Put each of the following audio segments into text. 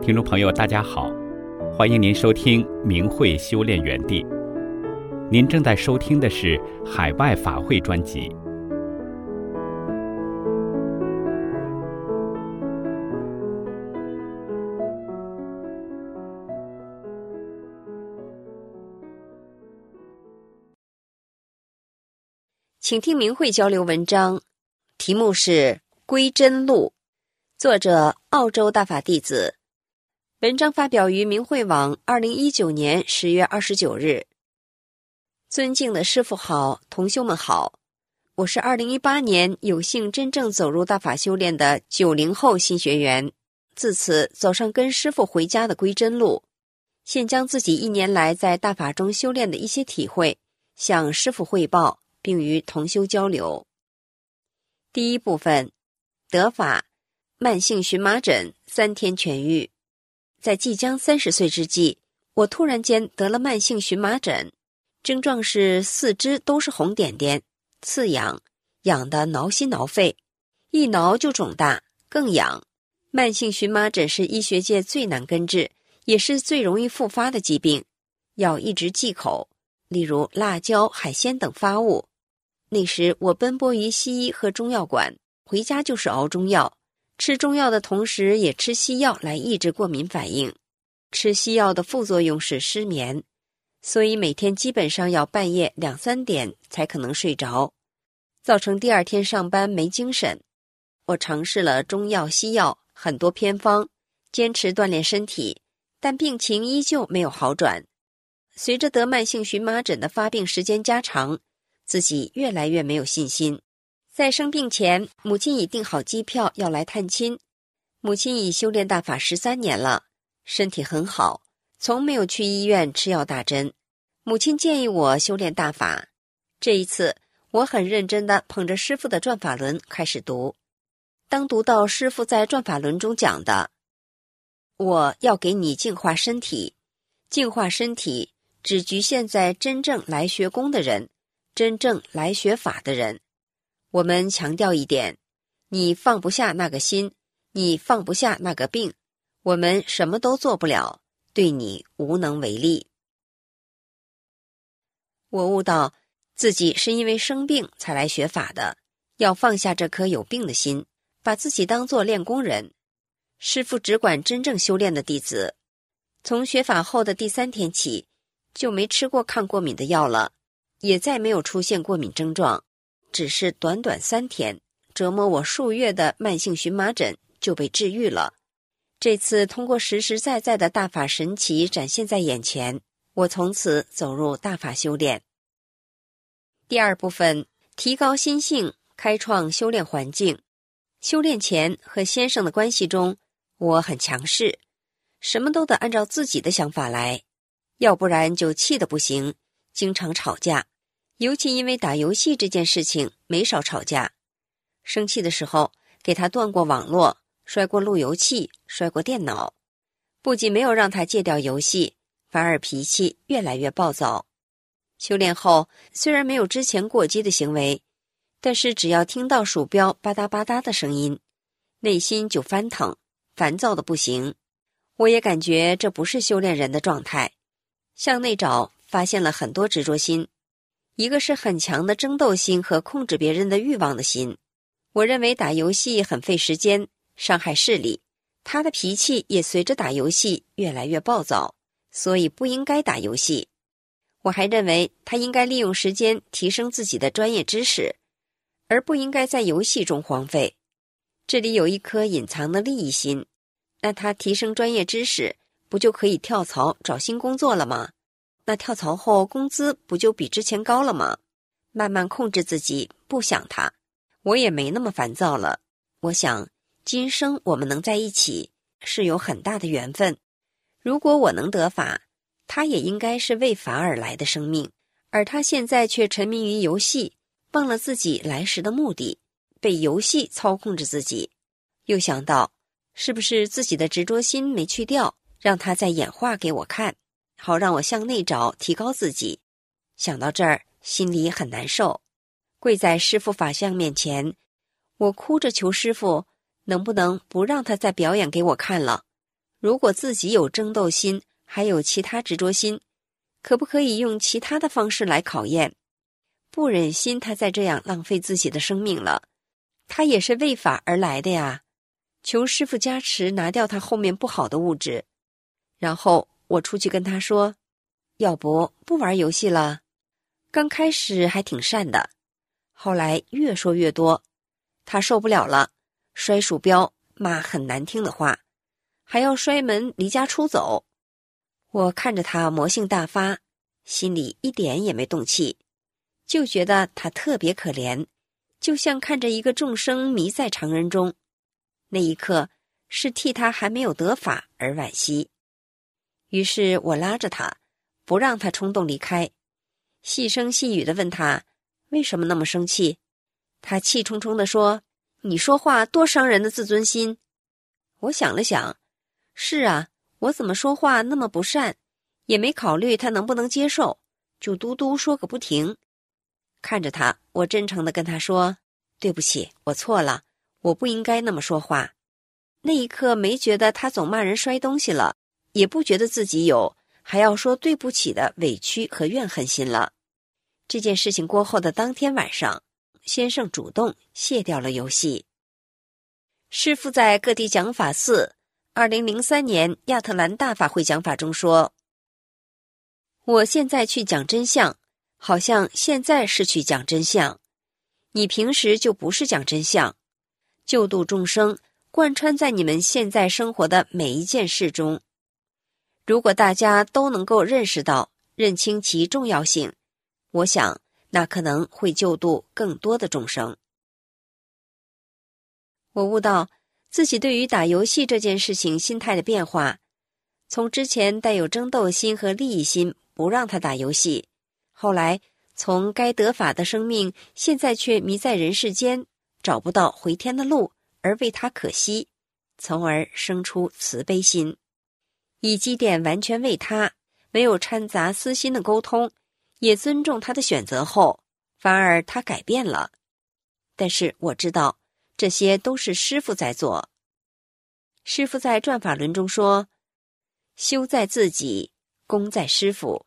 听众朋友大家好，欢迎您收听明慧修炼园地。您正在收听的是海外法会专辑。 请听明慧交流文章，题目是《归真录》，作者澳洲大法弟子。文章发表于明慧网2019年10月29日。尊敬的师父好，同修们好，我是2018年有幸真正走入大法修炼的90后新学员，自此走上跟师父回家的归真路。现将自己1年来在大法中修炼的一些体会向师父汇报，并与同修交流。第一部分，得法，慢性荨麻疹3天痊愈。在即将30岁之际，我突然间得了慢性荨麻疹，症状是四肢都是红点点，刺痒，痒得挠心挠肺，一挠就肿大，更痒。慢性荨麻疹是医学界最难根治，也是最容易复发的疾病，要一直忌口，例如辣椒、海鲜等发物。那时我奔波于西医和中药馆，回家就是熬中药，吃中药的同时也吃西药来抑制过敏反应。吃西药的副作用是失眠，所以每天基本上要半夜2、3点才可能睡着，造成第二天上班没精神。我尝试了中药、西药，很多偏方，坚持锻炼身体，但病情依旧没有好转。随着得慢性荨麻疹的发病时间加长，自己越来越没有信心。在生病前，母亲已订好机票要来探亲。母亲已修炼大法13年了，身体很好，从没有去医院吃药打针。母亲建议我修炼大法。这一次，我很认真地捧着师父的转法轮开始读。当读到师父在转法轮中讲的，我要给你净化身体，净化身体只局限在真正来学功的人，真正来学法的人。我们强调一点，你放不下那个心，你放不下那个病，我们什么都做不了，对你无能为力。我悟到自己是因为生病才来学法的，要放下这颗有病的心，把自己当作练功人。师父只管真正修炼的弟子。从学法后的第3天起，就没吃过抗过敏的药了，也再没有出现过敏症状，只是短短3天，折磨我数月的慢性荨麻疹就被治愈了。这次通过实实在在的大法神奇展现在眼前，我从此走入大法修炼。第二部分，提高心性，开创修炼环境。修炼前和先生的关系中，我很强势，什么都得按照自己的想法来，要不然就气得不行，经常吵架。尤其因为打游戏这件事情没少吵架，生气的时候给他断过网络，摔过路由器，摔过电脑。不仅没有让他戒掉游戏，反而脾气越来越暴躁。修炼后虽然没有之前过激的行为，但是只要听到鼠标吧嗒吧嗒的声音，内心就翻腾，烦躁的不行。我也感觉这不是修炼人的状态。向内找，发现了很多执着心，一个是很强的争斗心和控制别人的欲望的心。我认为打游戏很费时间，伤害视力，他的脾气也随着打游戏越来越暴躁，所以不应该打游戏。我还认为他应该利用时间提升自己的专业知识，而不应该在游戏中荒废。这里有一颗隐藏的利益心，那他提升专业知识，不就可以跳槽找新工作了吗？那跳槽后工资不就比之前高了吗？慢慢控制自己，不想他，我也没那么烦躁了。我想今生我们能在一起是有很大的缘分，如果我能得法，他也应该是为法而来的生命，而他现在却沉迷于游戏，忘了自己来时的目的，被游戏操控着自己。又想到是不是自己的执着心没去掉，让他再演化给我看，好让我向内找，提高自己。想到这儿，心里很难受，跪在师父法像面前，我哭着求师父能不能不让他再表演给我看了， 如果自己有争斗心，还有其他执着心，可不可以用其他的方式来考验？不忍心他再这样浪费自己的生命了，他也是为法而来的呀。求师父加持，拿掉他后面不好的物质。然后我出去跟他说，要不玩游戏了。刚开始还挺善的，后来越说越多，他受不了了，摔鼠标，骂很难听的话，还要摔门离家出走。我看着他魔性大发，心里一点也没动气，就觉得他特别可怜，就像看着一个众生迷在常人中。那一刻是替他还没有得法而惋惜。于是我拉着他，不让他冲动离开，细声细语地问他为什么那么生气。他气冲冲地说，你说话多伤人的自尊心。我想了想，是啊，我怎么说话那么不善，也没考虑他能不能接受，就嘟嘟说个不停。看着他，我真诚地跟他说，对不起，我错了，我不应该那么说话。那一刻没觉得他总骂人摔东西了，也不觉得自己有还要说对不起的委屈和怨恨心了。这件事情过后的当天晚上，先生主动卸掉了游戏。师父在各地讲法寺2003年亚特兰大法会讲法中说，我现在去讲真相，好像现在是去讲真相，你平时就不是讲真相，救度众生贯穿在你们现在生活的每一件事中。如果大家都能够认识到、认清其重要性，我想那可能会救度更多的众生。我悟到自己对于打游戏这件事情心态的变化，从之前带有争斗心和利益心，不让他打游戏，后来从该得法的生命，现在却迷在人世间，找不到回天的路，而为他可惜，从而生出慈悲心，以基点完全为他，没有掺杂私心的沟通，也尊重他的选择后，反而他改变了。但是我知道这些都是师父在做。师父在转法轮中说，修在自己，功在师父。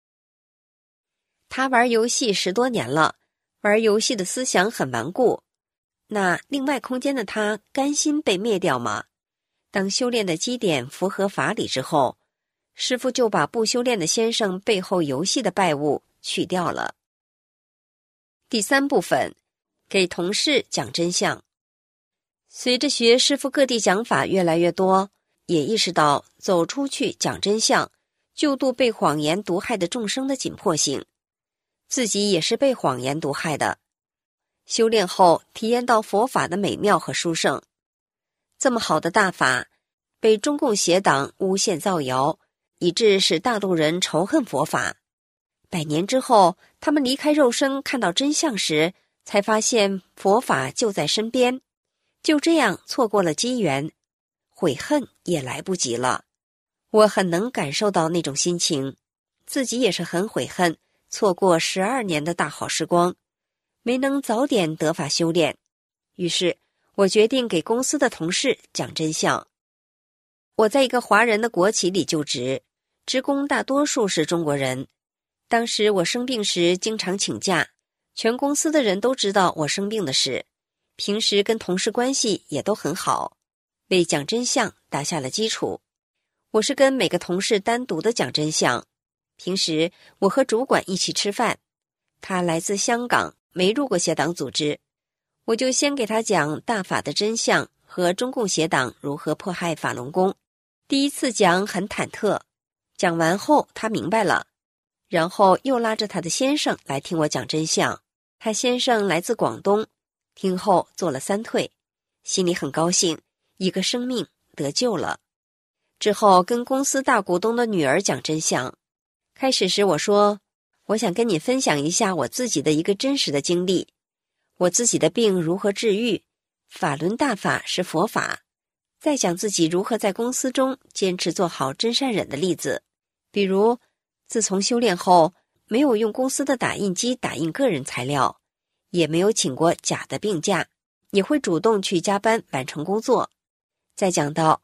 他玩游戏10多年了，玩游戏的思想很顽固，那另外空间的他甘心被灭掉吗？当修炼的基点符合法理之后，师父就把不修炼的先生背后游戏的败物去掉了。第3部分，给同事讲真相。随着学师父各地讲法越来越多，也意识到走出去讲真相，救度被谎言毒害的众生的紧迫性。自己也是被谎言毒害的。修炼后体验到佛法的美妙和殊胜，这么好的大法，被中共邪党诬陷造谣，以致使大陆人仇恨佛法。100年之后，他们离开肉身看到真相时，才发现佛法就在身边，就这样错过了机缘，悔恨也来不及了。我很能感受到那种心情，自己也是很悔恨，错过12年的大好时光，没能早点得法修炼。于是我决定给公司的同事讲真相。我在一个华人的国企里就职，职工大多数是中国人。当时我生病时经常请假，全公司的人都知道我生病的事，平时跟同事关系也都很好，为讲真相打下了基础。我是跟每个同事单独的讲真相，平时我和主管一起吃饭，他来自香港，没入过邪党组织，我就先给他讲大法的真相和中共邪党如何迫害法轮功。第一次讲很忐忑，讲完后他明白了，然后又拉着他的先生来听我讲真相。他先生来自广东，听后做了3退，心里很高兴，一个生命得救了。之后跟公司大股东的女儿讲真相。开始时我说，我想跟你分享一下我自己的一个真实的经历，我自己的病如何治愈，法轮大法是佛法，再讲自己如何在公司中坚持做好真善忍的例子。比如自从修炼后，没有用公司的打印机打印个人材料，也没有请过假的病假，也会主动去加班完成工作。再讲到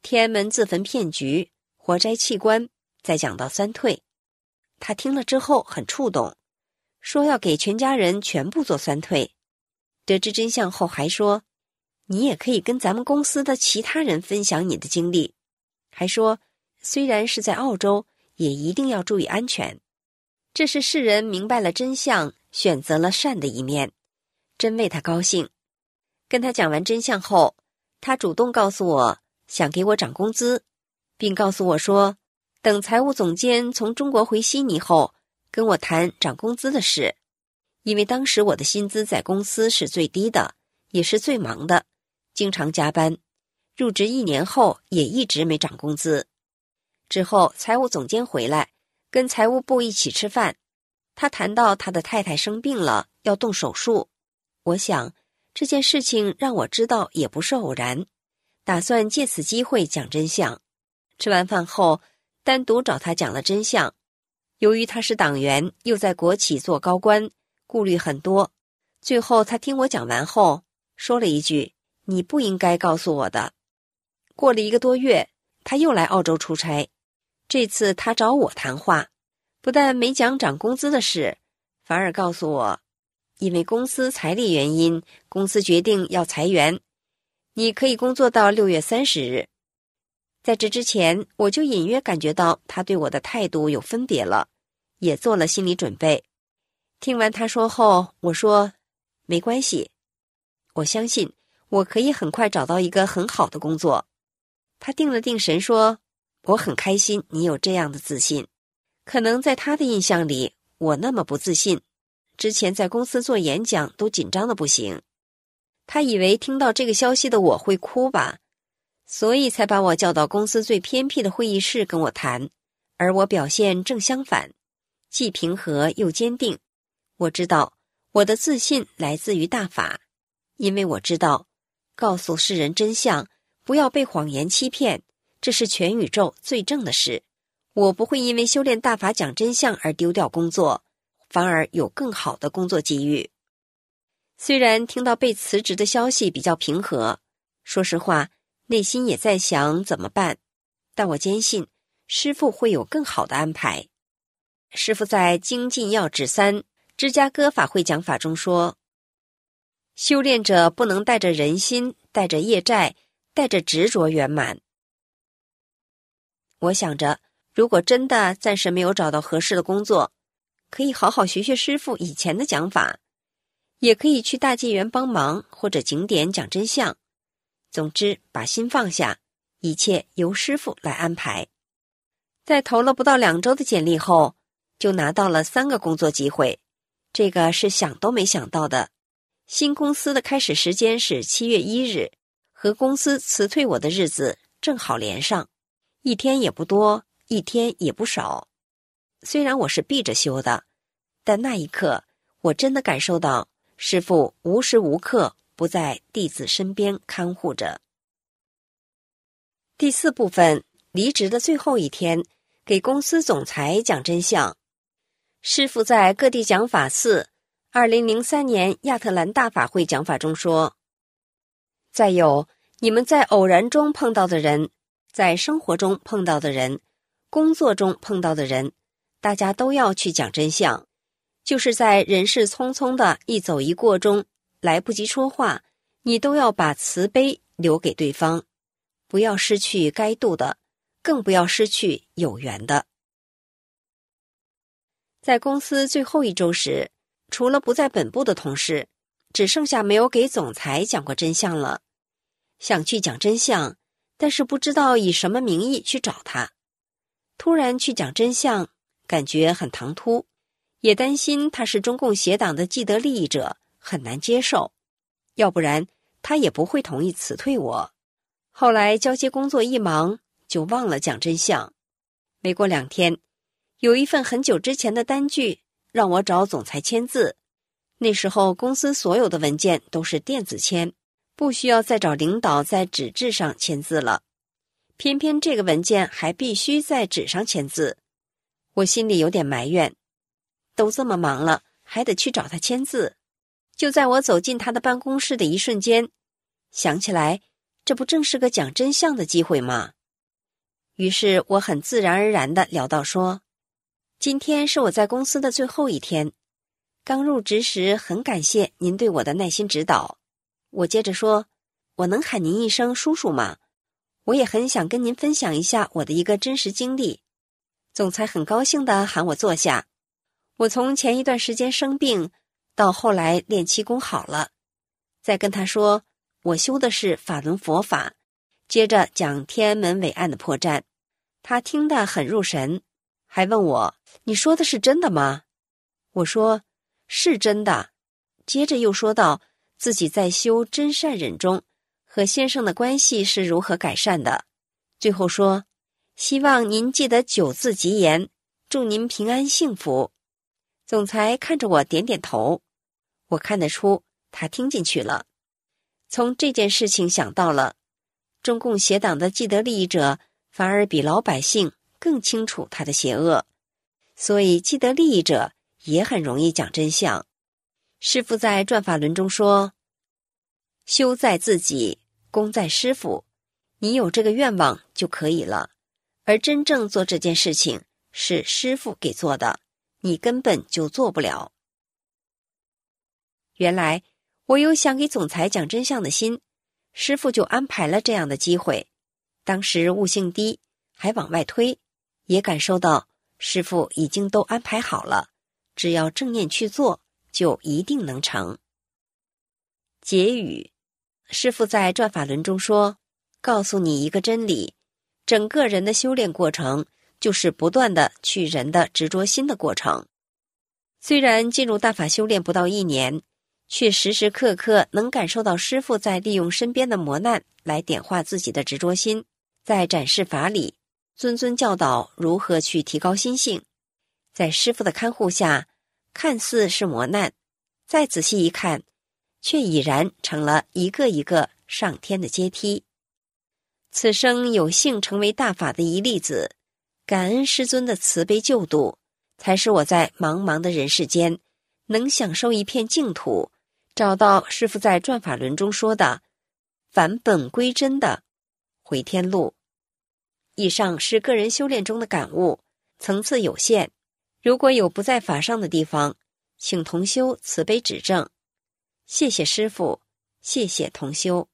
天安门自焚骗局、活摘器官，再讲到3退。他听了之后很触动，说要给全家人全部做3退。得知真相后还说，你也可以跟咱们公司的其他人分享你的经历，还说虽然是在澳洲，也一定要注意安全。这是世人明白了真相，选择了善的一面，真为他高兴。跟他讲完真相后，他主动告诉我想给我涨工资，并告诉我说等财务总监从中国回悉尼后跟我谈涨工资的事。因为当时我的薪资在公司是最低的，也是最忙的，经常加班，入职1年后也一直没涨工资。之后财务总监回来跟财务部一起吃饭，他谈到他的太太生病了，要动手术。我想这件事情让我知道也不是偶然，打算借此机会讲真相。吃完饭后单独找他讲了真相。由于他是党员，又在国企做高官，顾虑很多。最后他听我讲完后说了一句，你不应该告诉我的。过了1个多月，他又来澳洲出差，这次他找我谈话，不但没讲涨工资的事，反而告诉我，因为公司财力原因，公司决定要裁员，你可以工作到6月30日。在这之前，我就隐约感觉到他对我的态度有分别了，也做了心理准备。听完他说后，我说没关系，我相信我可以很快找到一个很好的工作。他定了定神说，我很开心你有这样的自信。可能在他的印象里，我那么不自信，之前在公司做演讲都紧张的不行。他以为听到这个消息的我会哭吧，所以才把我叫到公司最偏僻的会议室跟我谈，而我表现正相反，既平和又坚定。我知道我的自信来自于大法，因为我知道告诉世人真相，不要被谎言欺骗，这是全宇宙最正的事。我不会因为修炼大法讲真相而丢掉工作，反而有更好的工作机遇。虽然听到被辞职的消息比较平和，说实话内心也在想怎么办，但我坚信师父会有更好的安排。师父在精进要旨3芝加哥法会讲法中说，修炼者不能带着人心，带着业债，带着执着圆满。我想着，如果真的暂时没有找到合适的工作，可以好好学学师父以前的讲法，也可以去大纪元帮忙，或者景点讲真相。总之把心放下，一切由师父来安排。在投了不到2周的简历后，就拿到了3个工作机会，这个是想都没想到的。新公司的开始时间是7月1日，和公司辞退我的日子正好连上，1天也不多，1天也不少。虽然我是闭着修的，但那一刻我真的感受到师父无时无刻不在弟子身边看护着。第4部分，离职的最后1天，给公司总裁讲真相。师父在各地讲法寺2003年亚特兰大法会讲法中说，再有，你们在偶然中碰到的人，在生活中碰到的人，工作中碰到的人，大家都要去讲真相。就是在人世匆匆的一走一过中，来不及说话，你都要把慈悲留给对方，不要失去该度的，更不要失去有缘的。在公司最后1周时，除了不在本部的同事，只剩下没有给总裁讲过真相了。想去讲真相，但是不知道以什么名义去找他。突然去讲真相，感觉很唐突，也担心他是中共邪党的既得利益者，很难接受，要不然他也不会同意辞退我。后来交接工作一忙，就忘了讲真相。没过2天，有一份很久之前的单据让我找总裁签字。那时候公司所有的文件都是电子签，不需要再找领导在纸质上签字了。偏偏这个文件还必须在纸上签字，我心里有点埋怨，都这么忙了，还得去找他签字。就在我走进他的办公室的一瞬间，想起来这不正是个讲真相的机会吗？于是我很自然而然地聊到说，今天是我在公司的最后一天，刚入职时很感谢您对我的耐心指导。我接着说，我能喊您一声叔叔吗？我也很想跟您分享一下我的一个真实经历。总裁很高兴地喊我坐下。我从前一段时间生病，到后来练气功好了，再跟他说我修的是法轮佛法，接着讲天安门伟案的破绽。他听得很入神，还问我，你说的是真的吗？我说是真的。接着又说到自己在修真善忍中和先生的关系是如何改善的，最后说希望您记得9字吉言，祝您平安幸福。总裁看着我点点头，我看得出他听进去了。从这件事情想到了，中共邪党的既得利益者反而比老百姓更清楚他的邪恶，所以既得利益者也很容易讲真相。师父在转法轮中说，修在自己，功在师父，你有这个愿望就可以了，而真正做这件事情是师父给做的，你根本就做不了。原来我有想给总裁讲真相的心，师父就安排了这样的机会。当时悟性低，还往外推，也感受到师父已经都安排好了，只要正念去做，就一定能成。结语，师父在转法轮中说，告诉你一个真理，整个人的修炼过程就是不断的去人的执着心的过程。虽然进入大法修炼不到1年，却时时刻刻能感受到师父在利用身边的磨难来点化自己的执着心，在展示法理，谆谆教导如何去提高心性。在师父的看护下，看似是磨难，再仔细一看，却已然成了一个一个上天的阶梯。此生有幸成为大法的一粒子，感恩师尊的慈悲救度，才使我在茫茫的人世间能享受一片净土，找到师父在转法轮中说的返本归真的回天路。以上是个人修炼中的感悟，层次有限，如果有不在法上的地方，请同修慈悲指正。谢谢师父，谢谢同修。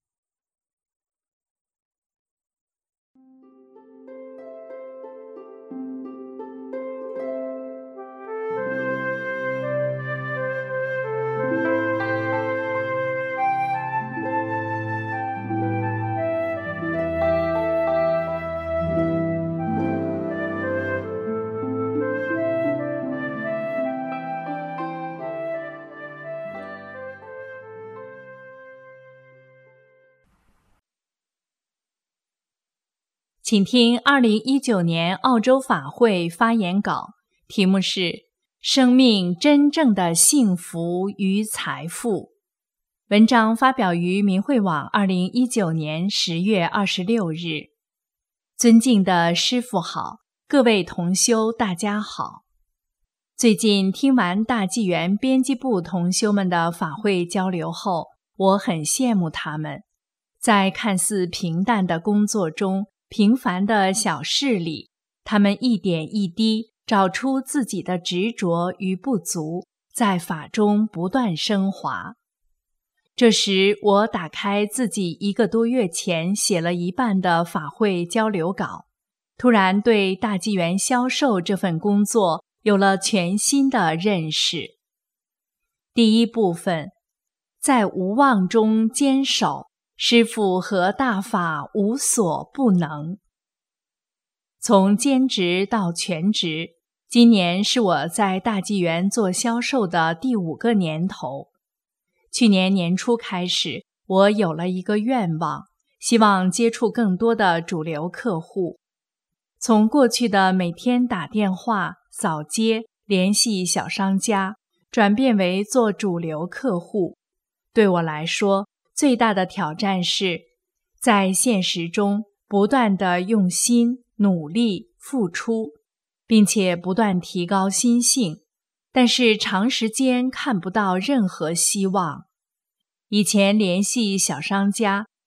请听2019年澳洲法会发言稿，题目是生命真正的幸福与财富。文章发表于明慧网2019年10月26日。尊敬的师父好，各位同修大家好。最近听完大纪元编辑部同修们的法会交流后，我很羡慕他们，在看似平淡的工作中，平凡的小事里，他们一点一滴找出自己的执着与不足，在法中不断升华。这时，我打开自己1个多月前写了一半的法会交流稿，突然对大纪元销售这份工作有了全新的认识。第一部分，在无望中坚守，师父和大法无所不能。从兼职到全职，今年是我在大纪元做销售的第5个年头。去年年初开始，我有了一个愿望，希望接触更多的主流客户。从过去的每天打电话、扫街、联系小商家，转变为做主流客户。对我来说，最大的挑战是在现实中不断地用心、努力、付出，并且不断提高心性，但是长时间看不到任何希望。以前联系小商家，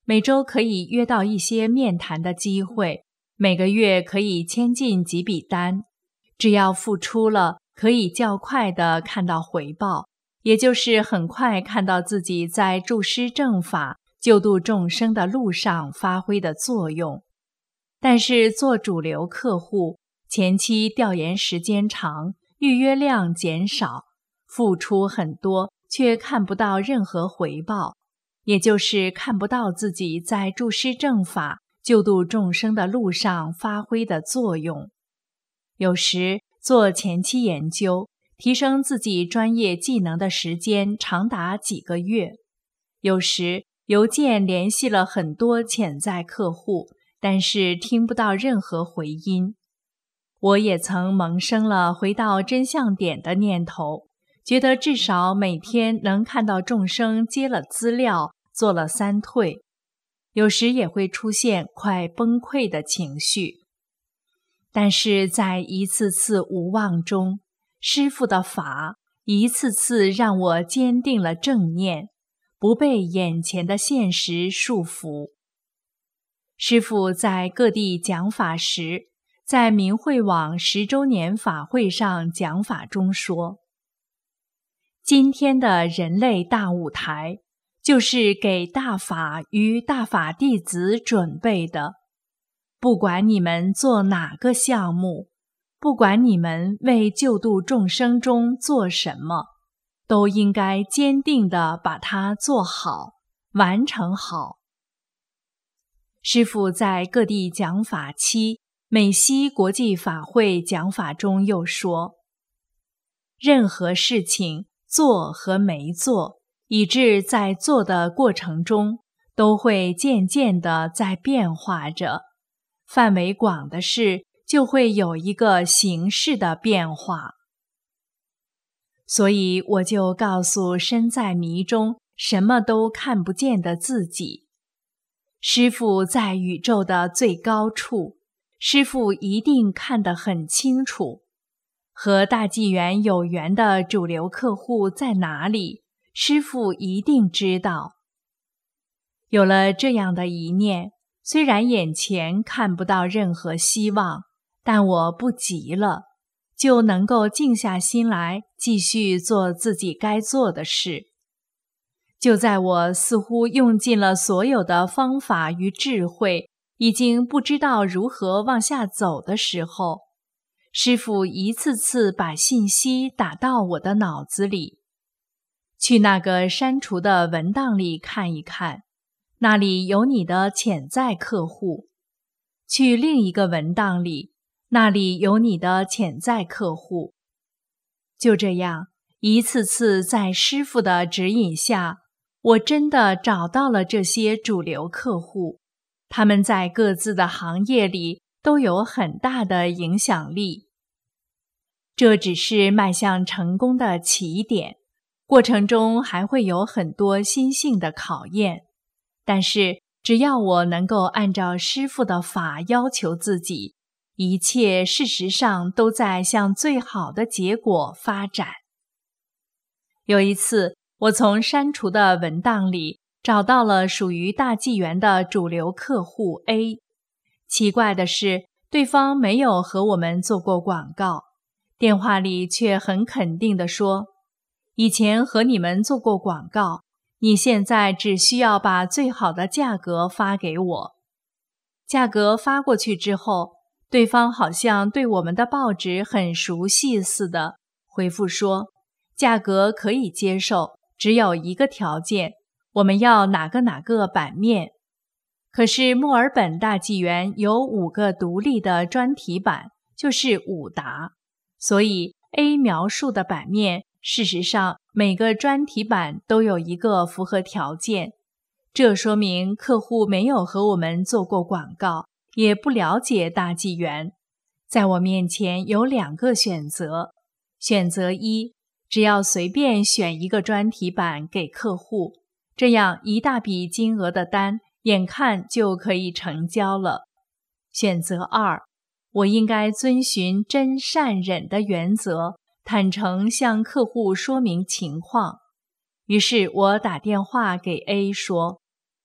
每周可以约到一些面谈的机会，每个月可以签进几笔单，只要付出了，可以较快地看到回报，也就是很快看到自己在助施正法、救度众生的路上发挥的作用。但是做主流客户，前期调研时间长，预约量减少，付出很多，却看不到任何回报，也就是看不到自己在助施正法、救度众生的路上发挥的作用。有时做前期研究，提升自己专业技能的时间长达几个月。有时邮件联系了很多潜在客户，但是听不到任何回音。我也曾萌生了回到真相点的念头，觉得至少每天能看到众生接了资料，做了3退。有时也会出现快崩溃的情绪。但是在一次次无望中，师父的法一次次让我坚定了正念，不被眼前的现实束缚。师父在各地讲法时，在明慧网10周年法会上讲法中说，今天的人类大舞台，就是给大法与大法弟子准备的。不管你们做哪个项目，不管你们为救度众生中做什么，都应该坚定地把它做好，完成好。师父在各地讲法期美西国际法会讲法中又说，任何事情做和没做，以致在做的过程中，都会渐渐地在变化着。范围广的事，就会有一个形式的变化。所以我就告诉身在迷中什么都看不见的自己，师父在宇宙的最高处，师父一定看得很清楚。和大纪元有缘的主流客户在哪里，师父一定知道。有了这样的一念，虽然眼前看不到任何希望，但我不急了，就能够静下心来，继续做自己该做的事。就在我似乎用尽了所有的方法与智慧，已经不知道如何往下走的时候，师父一次次把信息打到我的脑子里，去那个删除的文档里看一看，那里有你的潜在客户；去另一个文档里，那里有你的潜在客户。就这样，一次次在师父的指引下，我真的找到了这些主流客户，他们在各自的行业里都有很大的影响力。这只是迈向成功的起点，过程中还会有很多心性的考验。但是只要我能够按照师父的法要求自己，一切事实上都在向最好的结果发展。有一次，我从删除的文档里找到了属于大纪元的主流客户 A。奇怪的是，对方没有和我们做过广告，电话里却很肯定地说，以前和你们做过广告，你现在只需要把最好的价格发给我。价格发过去之后，对方好像对我们的报纸很熟悉似的，回复说，价格可以接受，只有一个条件，我们要哪个版面。可是墨尔本大纪元有5个独立的专题版，就是5沓，所以 A 描述的版面，事实上每个专题版都有一个符合条件。这说明客户没有和我们做过广告，也不了解大纪元。在我面前有2个选择，选择1，只要随便选一个专题版给客户，这样一大笔金额的单眼看就可以成交了。选择2，我应该遵循真善忍的原则，坦诚向客户说明情况。于是我打电话给 A 说，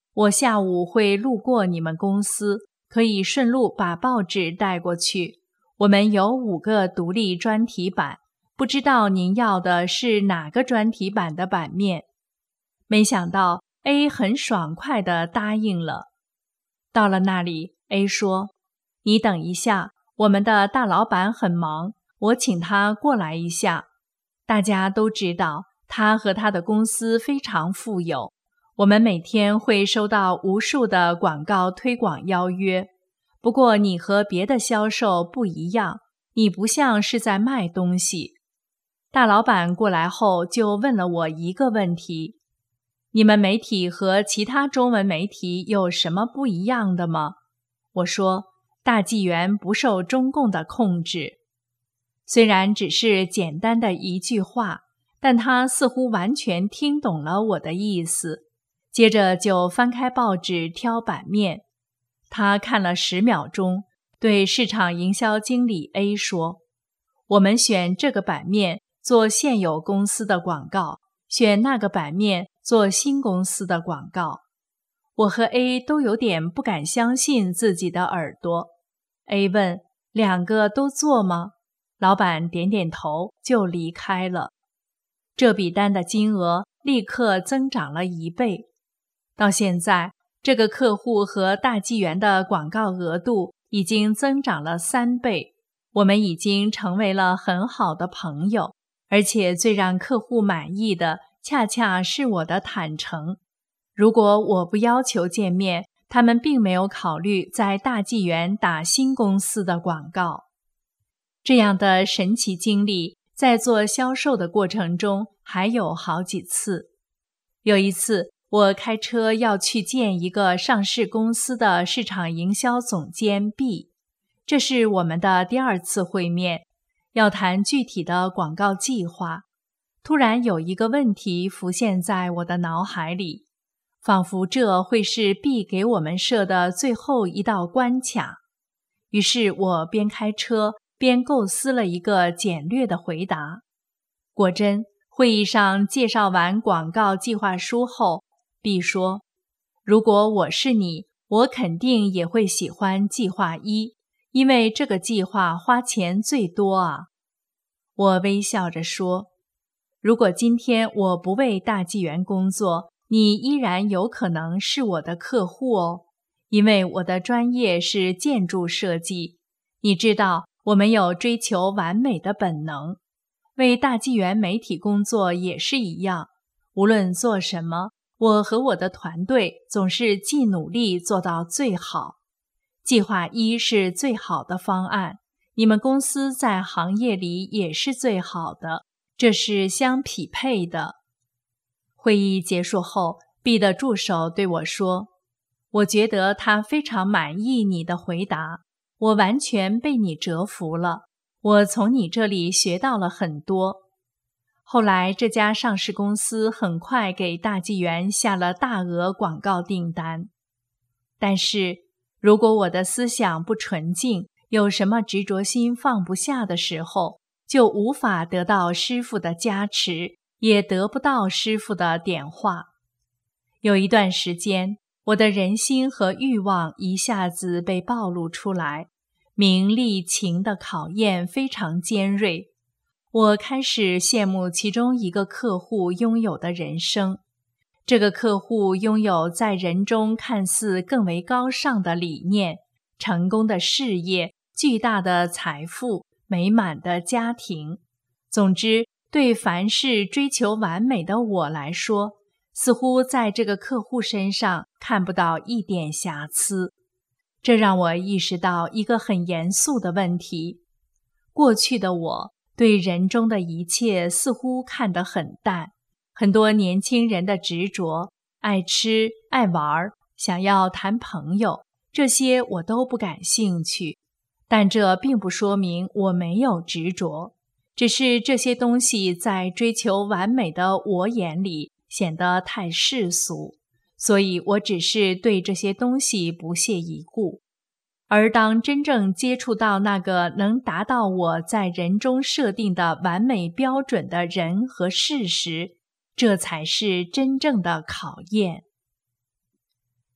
我下午会路过你们公司，可以顺路把报纸带过去。我们有5个独立专题版，不知道您要的是哪个专题版的版面。没想到 A 很爽快地答应了。到了那里 A 说，你等一下，我们的大老板很忙，我请他过来一下。大家都知道他和他的公司非常富有，我们每天会收到无数的广告推广邀约。不过你和别的销售不一样，你不像是在卖东西。大老板过来后就问了我一个问题，你们媒体和其他中文媒体有什么不一样的吗？我说，大纪元不受中共的控制。虽然只是简单的一句话，但他似乎完全听懂了我的意思，接着就翻开报纸挑版面。他看了10秒钟，对市场营销经理 A 说，我们选这个版面做现有公司的广告，选那个版面做新公司的广告。我和 A 都有点不敢相信自己的耳朵。A 问，2个都做吗？老板点点头就离开了。这笔单的金额立刻增长了1倍。到现在，这个客户和大纪元的广告额度已经增长了3倍，我们已经成为了很好的朋友，而且最让客户满意的恰恰是我的坦诚。如果我不要求见面，他们并没有考虑在大纪元打新公司的广告。这样的神奇经历在做销售的过程中还有好几次。有一次，我开车要去见一个上市公司的市场营销总监 B， 这是我们的第2次会面，要谈具体的广告计划。突然有一个问题浮现在我的脑海里，仿佛这会是 B 给我们设的最后一道关卡。于是我边开车边构思了一个简略的回答。果真，会议上介绍完广告计划书后， B 说，如果我是你，我肯定也会喜欢计划1，因为这个计划花钱最多啊。我微笑着说，如果今天我不为大纪元工作，你依然有可能是我的客户哦，因为我的专业是建筑设计。你知道，我们有追求完美的本能，为大纪元媒体工作也是一样。无论做什么，我和我的团队总是尽努力做到最好。计划1是最好的方案，你们公司在行业里也是最好的，这是相匹配的。会议结束后， B 的助手对我说，我觉得他非常满意你的回答，我完全被你折服了，我从你这里学到了很多。后来这家上市公司很快给大纪元下了大额广告订单。但是，如果我的思想不纯净，有什么执着心放不下的时候，就无法得到师父的加持，也得不到师父的点化。有一段时间，我的人心和欲望一下子被暴露出来，名利情的考验非常尖锐。我开始羡慕其中一个客户拥有的人生。这个客户拥有在人中看似更为高尚的理念、成功的事业、巨大的财富、美满的家庭。总之，对凡事追求完美的我来说，似乎在这个客户身上看不到一点瑕疵。这让我意识到一个很严肃的问题：过去的我对人中的一切似乎看得很淡，很多年轻人的执着，爱吃、爱玩、想要谈朋友，这些我都不感兴趣。但这并不说明我没有执着，只是这些东西在追求完美的我眼里显得太世俗，所以我只是对这些东西不屑一顾。而当真正接触到那个能达到我在人中设定的完美标准的人和事时，这才是真正的考验。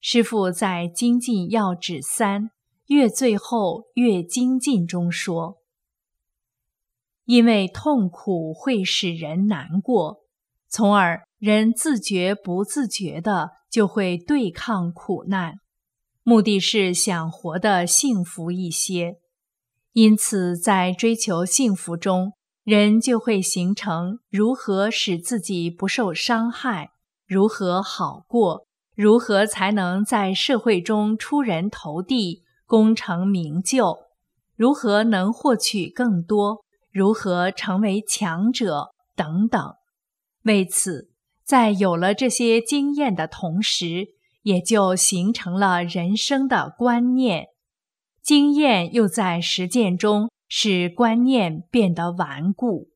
师父在《精进要旨3越最后越精进》中说，因为痛苦会使人难过，从而人自觉不自觉的就会对抗苦难，目的是想活得幸福一些。因此在追求幸福中，人就会形成如何使自己不受伤害，如何好过，如何才能在社会中出人头地，功成名就，如何能获取更多，如何成为强者等等。为此，在有了这些经验的同时，也就形成了人生的观念，经验又在实践中使观念变得顽固。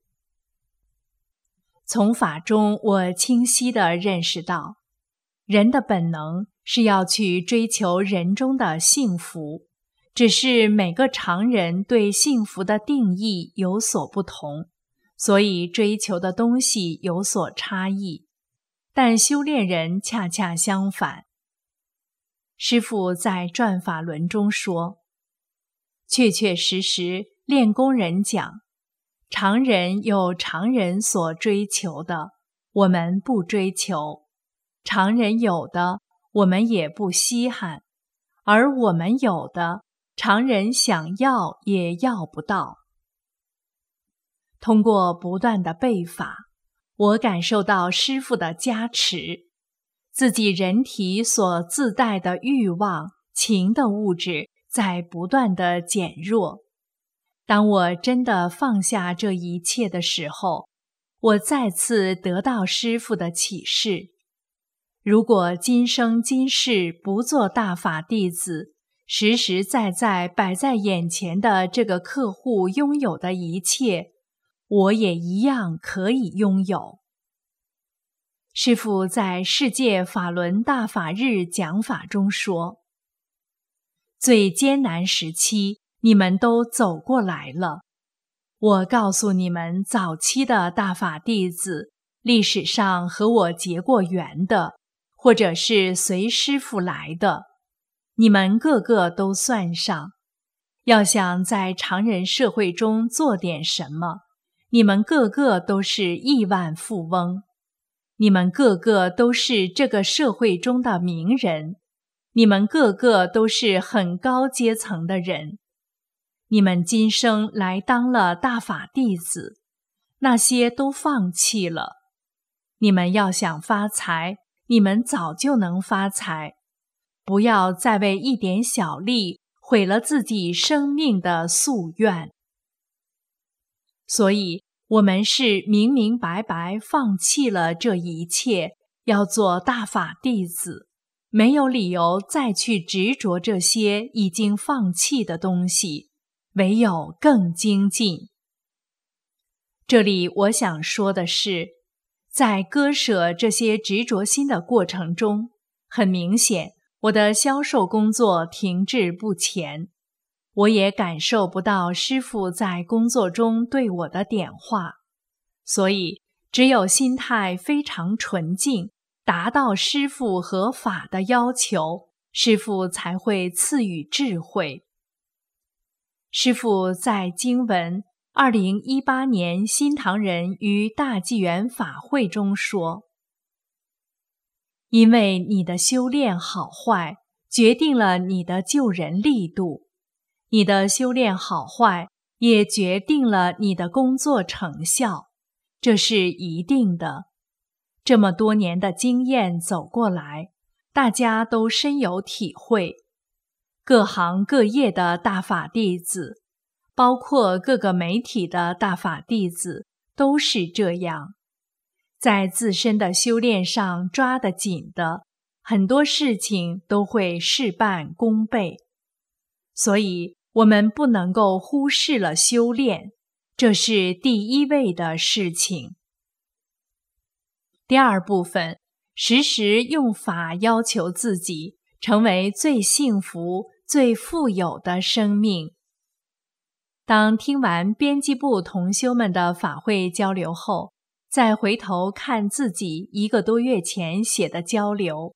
从法中，我清晰地认识到，人的本能是要去追求人中的幸福，只是每个常人对幸福的定义有所不同，所以追求的东西有所差异。但修炼人恰恰相反。师父在《转法轮》中说，确确实实练功人讲，常人有常人所追求的，我们不追求；常人有的，我们也不稀罕；而我们有的，常人想要也要不到。通过不断的背法，我感受到师父的加持，自己人体所自带的欲望、情的物质在不断的减弱。当我真的放下这一切的时候，我再次得到师父的启示：如果今生今世不做大法弟子，实实在在摆在眼前的这个客户拥有的一切，我也一样可以拥有。师父在世界法轮大法日讲法中说，最艰难时期你们都走过来了。我告诉你们，早期的大法弟子，历史上和我结过缘的，或者是随师父来的，你们个个都算上。要想在常人社会中做点什么，你们个个都是亿万富翁，你们个个都是这个社会中的名人，你们个个都是很高阶层的人。你们今生来当了大法弟子，那些都放弃了。你们要想发财，你们早就能发财，不要再为一点小利毁了自己生命的夙愿。所以我们是明明白白放弃了这一切，要做大法弟子，没有理由再去执着这些已经放弃的东西，唯有更精进。这里我想说的是，在割舍这些执着心的过程中，很明显，我的销售工作停滞不前，我也感受不到师父在工作中对我的点化，所以只有心态非常纯净，达到师父和法的要求，师父才会赐予智慧。师父在经文2018年新唐人于大纪元法会中说，因为你的修炼好坏决定了你的救人力度，你的修炼好坏也决定了你的工作成效，这是一定的。这么多年的经验走过来，大家都深有体会。各行各业的大法弟子，包括各个媒体的大法弟子，都是这样。在自身的修炼上抓得紧的，很多事情都会事半功倍。所以我们不能够忽视了修炼，这是第一位的事情。第二部分，时时用法要求自己成为最幸福、最富有的生命。当听完编辑部同修们的法会交流后，再回头看自己1个多月前写的交流，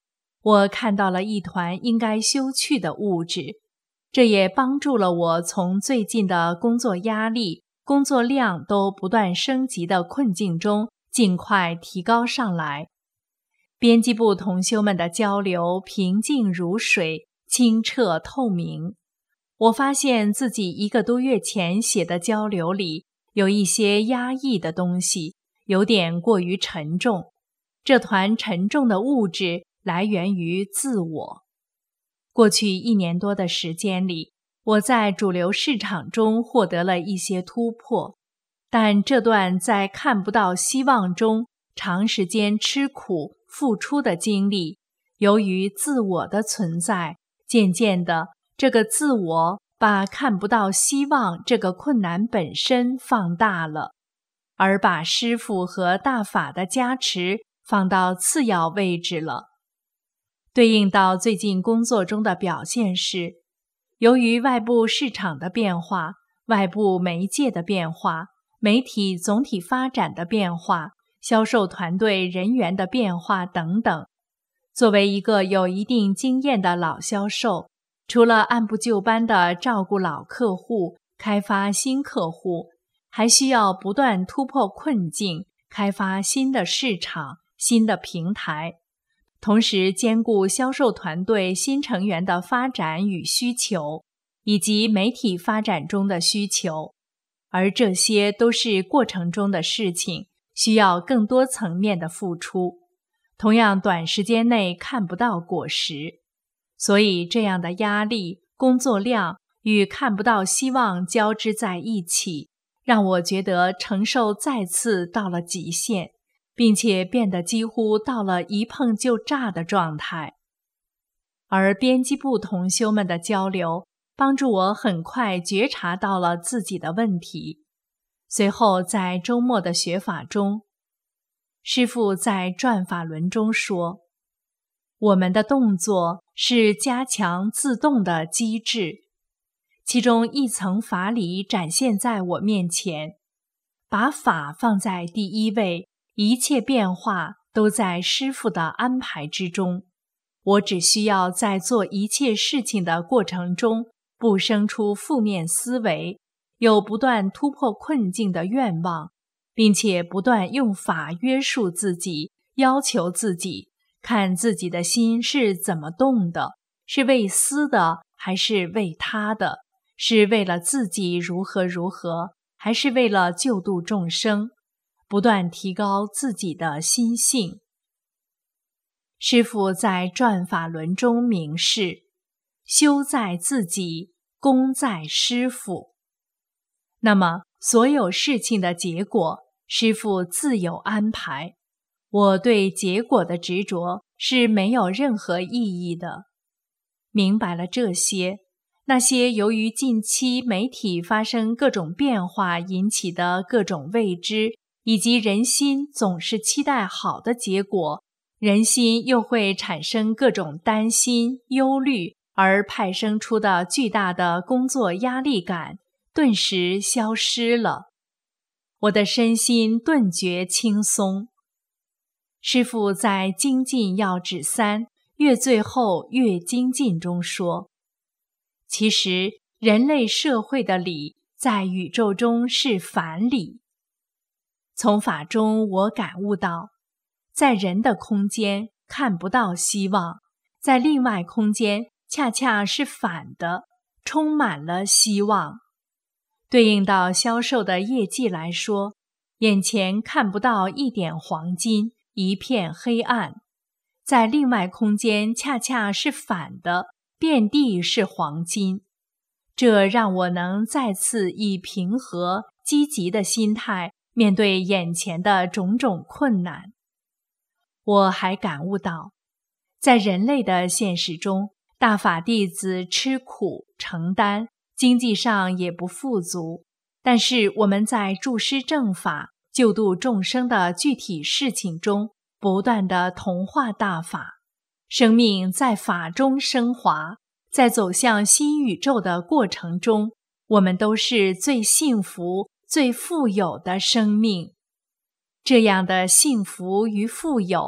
我看到了一团应该修去的物质，这也帮助了我从最近的工作压力、工作量都不断升级的困境中尽快提高上来。编辑部同修们的交流平静如水，清澈透明。我发现自己1个多月前写的交流里有一些压抑的东西，有点过于沉重。这团沉重的物质来源于自我。过去1年多的时间里，我在主流市场中获得了一些突破，但这段在看不到希望中长时间吃苦付出的经历，由于自我的存在，渐渐的，这个自我把看不到希望这个困难本身放大了，而把师父和大法的加持放到次要位置了。对应到最近工作中的表现是，由于外部市场的变化、外部媒介的变化、媒体总体发展的变化、销售团队人员的变化等等，作为一个有一定经验的老销售，除了按部就班地照顾老客户、开发新客户，还需要不断突破困境，开发新的市场、新的平台，同时兼顾销售团队新成员的发展与需求，以及媒体发展中的需求，而这些都是过程中的事情，需要更多层面的付出，同样短时间内看不到果实。所以这样的压力、工作量与看不到希望交织在一起，让我觉得承受再次到了极限，并且变得几乎到了一碰就炸的状态。而编辑部同修们的交流帮助我很快觉察到了自己的问题。随后在周末的学法中，师父在转法轮中说，我们的动作是加强自动的机制，其中一层法理展现在我面前，把法放在第一位，一切变化都在师父的安排之中，我只需要在做一切事情的过程中不生出负面思维，有不断突破困境的愿望，并且不断用法约束自己，要求自己，看自己的心是怎么动的，是为私的还是为他的，是为了自己如何如何，还是为了救度众生，不断提高自己的心性。师父在转法轮中明示，修在自己，功在师父。那么所有事情的结果，师父自有安排，我对结果的执着是没有任何意义的。明白了这些，那些由于近期媒体发生各种变化引起的各种未知，以及人心总是期待好的结果，人心又会产生各种担心、忧虑，而派生出的巨大的工作压力感顿时消失了。我的身心顿觉轻松。师父在《精进要旨3》越最后越精进中说，其实人类社会的理在宇宙中是反理。从法中我感悟到，在人的空间看不到希望，在另外空间恰恰是反的，充满了希望。对应到销售的业绩来说，眼前看不到一点黄金，一片黑暗，在另外空间恰恰是反的，遍地是黄金。这让我能再次以平和、积极的心态面对眼前的种种困难。我还感悟到，在人类的现实中，大法弟子吃苦承担，经济上也不富足，但是我们在助师正法、救度众生的具体事情中，不断地同化大法，生命在法中升华，在走向新宇宙的过程中，我们都是最幸福、最富有的生命。这样的幸福与富有，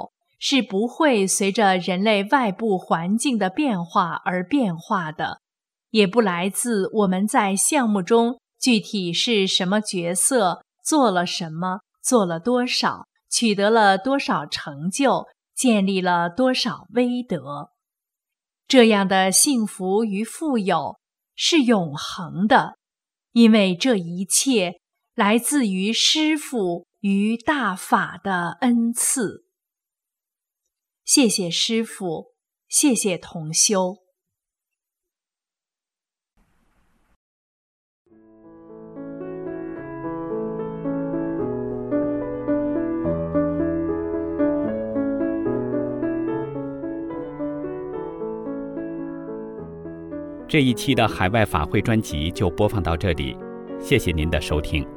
是不会随着人类外部环境的变化而变化的，也不来自我们在项目中具体是什么角色，做了什么，做了多少，取得了多少成就，建立了多少威德。这样的幸福与富有是永恒的，因为这一切来自于师父与大法的恩赐。谢谢师父，谢谢同修。 这一期的海外法会专辑就播放到这里，谢谢您的收听。